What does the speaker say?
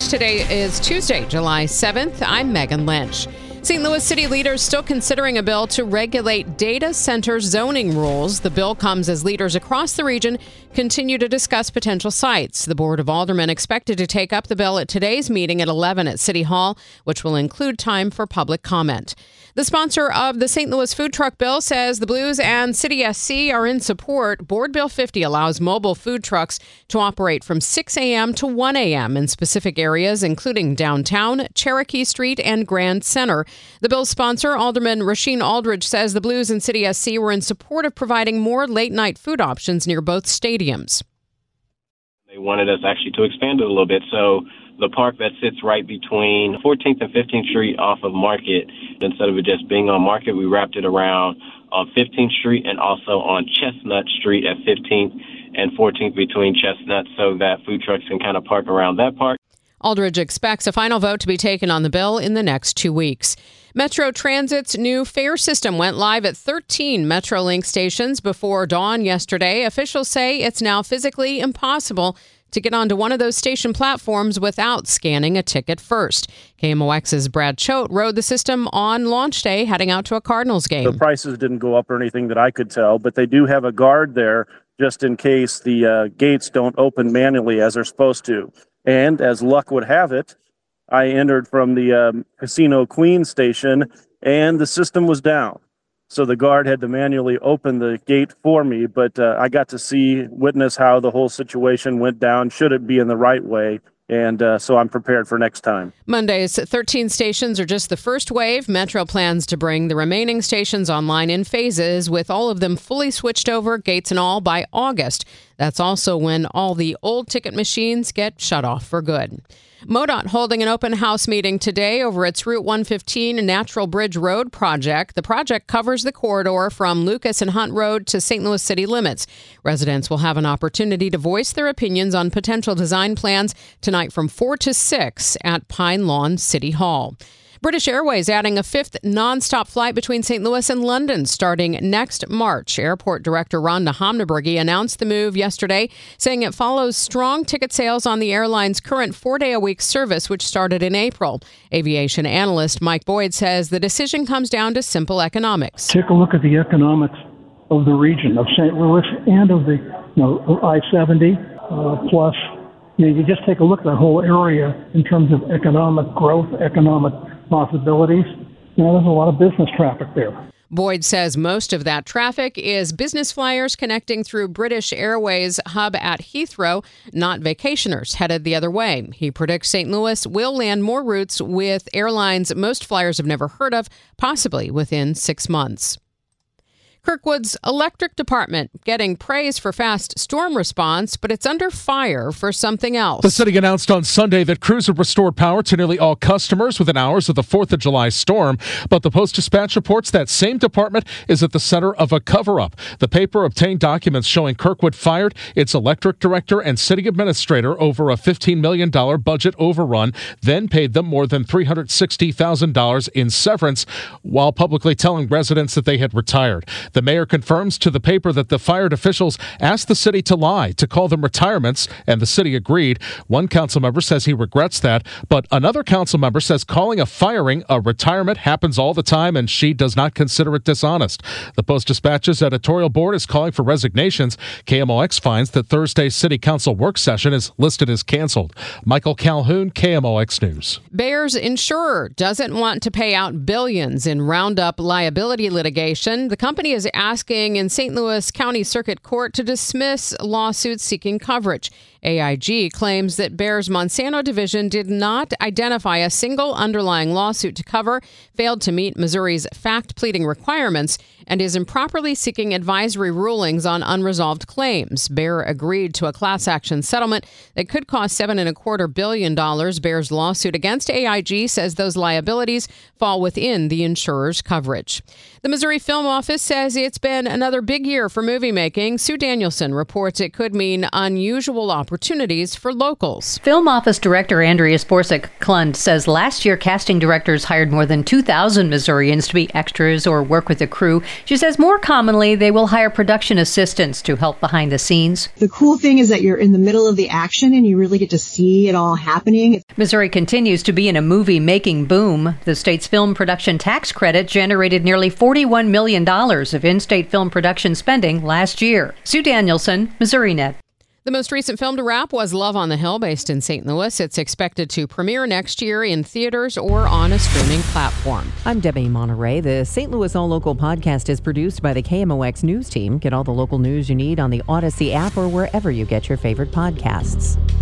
Today is Tuesday, July 7th. I'm Megan Lynch. St. Louis city leaders still considering a bill to regulate data center zoning rules. The bill comes as leaders across the region continue to discuss potential sites. The Board of Aldermen expected to take up the bill at today's meeting at 11 at City Hall, which will include time for public comment. The sponsor of the St. Louis food truck bill says the Blues and City SC are in support. Board Bill 50 allows mobile food trucks to operate from 6 a.m. to 1 a.m. in specific areas, including downtown, Cherokee Street, and Grand Center. The bill's sponsor, Alderman Rasheen Aldridge, says the Blues and City SC were in support of providing more late-night food options near both stadiums. They wanted us actually to expand it a little bit, so the park that sits right between 14th and 15th Street off of Market, instead of it just being on Market, we wrapped it around on 15th Street and also on Chestnut Street at 15th and 14th between Chestnut, so that food trucks can kind of park around that park. Aldridge expects a final vote to be taken on the bill in the next 2 weeks. Metro Transit's new fare system went live at 13 Metrolink stations before dawn yesterday. Officials say it's now physically impossible to get onto one of those station platforms without scanning a ticket first. KMOX's Brad Choate rode the system on launch day heading out to a Cardinals game. The prices didn't go up or anything that I could tell, but they do have a guard there just in case the gates don't open manually as they're supposed to. And as luck would have it, I entered from the Casino Queen station and the system was down. So the guard had to manually open the gate for me, but I got to witness how the whole situation went down, should it be in the right way. And so I'm prepared for next time. Monday's 13 stations are just the first wave. Metro plans to bring the remaining stations online in phases, with all of them fully switched over, gates and all, by August. That's also when all the old ticket machines get shut off for good. MoDOT holding an open house meeting today over its Route 115 Natural Bridge Road project. The project covers the corridor from Lucas and Hunt Road to St. Louis city limits. Residents will have an opportunity to voice their opinions on potential design plans tonight from 4 to 6 at Pine Lawn City Hall. British Airways adding a fifth nonstop flight between St. Louis and London starting next March. Airport Director Rhonda Homnebergy announced the move yesterday, saying it follows strong ticket sales on the airline's current 4-day-a-week service, which started in April. Aviation analyst Mike Boyd says the decision comes down to simple economics. Take a look at the economics of the region of St. Louis and of the I-70 plus. You just take a look at the whole area in terms of economic growth, economic possibilities. There's a lot of business traffic there. Boyd says most of that traffic is business flyers connecting through British Airways hub at Heathrow, not vacationers headed the other way. He predicts St. Louis will land more routes with airlines most flyers have never heard of, possibly within 6 months. Kirkwood's electric department getting praise for fast storm response, but it's under fire for something else. The city announced on Sunday that crews have restored power to nearly all customers within hours of the 4th of July storm, but the Post-Dispatch reports that same department is at the center of a cover-up. The paper obtained documents showing Kirkwood fired its electric director and city administrator over a $15 million budget overrun, then paid them more than $360,000 in severance while publicly telling residents that they had retired. The mayor confirms to the paper that the fired officials asked the city to lie, to call them retirements, and the city agreed. One council member says he regrets that, but another council member says calling a firing a retirement happens all the time, and she does not consider it dishonest. The Post-Dispatch's editorial board is calling for resignations. KMOX finds that Thursday's city council work session is listed as canceled. Michael Calhoun, KMOX News. Bears insurer doesn't want to pay out billions in Roundup liability litigation. The company is asking in St. Louis County Circuit Court to dismiss lawsuits seeking coverage. AIG claims that Bayer's Monsanto division did not identify a single underlying lawsuit to cover, failed to meet Missouri's fact pleading requirements, and is improperly seeking advisory rulings on unresolved claims. Bayer agreed to a class action settlement that could cost $7.25 billion. Bayer's lawsuit against AIG says those liabilities fall within the insurer's coverage. The Missouri Film Office says it's been another big year for movie making. Sue Danielson reports it could mean unusual opportunities opportunities for locals. Film Office Director Andrea Sporsic-Klund says last year casting directors hired more than 2,000 Missourians to be extras or work with the crew. She says more commonly they will hire production assistants to help behind the scenes. The cool thing is that you're in the middle of the action and you really get to see it all happening. Missouri continues to be in a movie-making boom. The state's film production tax credit generated nearly $41 million of in-state film production spending last year. Sue Danielson, MissouriNet. The most recent film to wrap was Love on the Hill, based in St. Louis. It's expected to premiere next year in theaters or on a streaming platform. I'm Debbie Monterey. The St. Louis All Local podcast is produced by the KMOX News team. Get all the local news you need on the Odyssey app or wherever you get your favorite podcasts.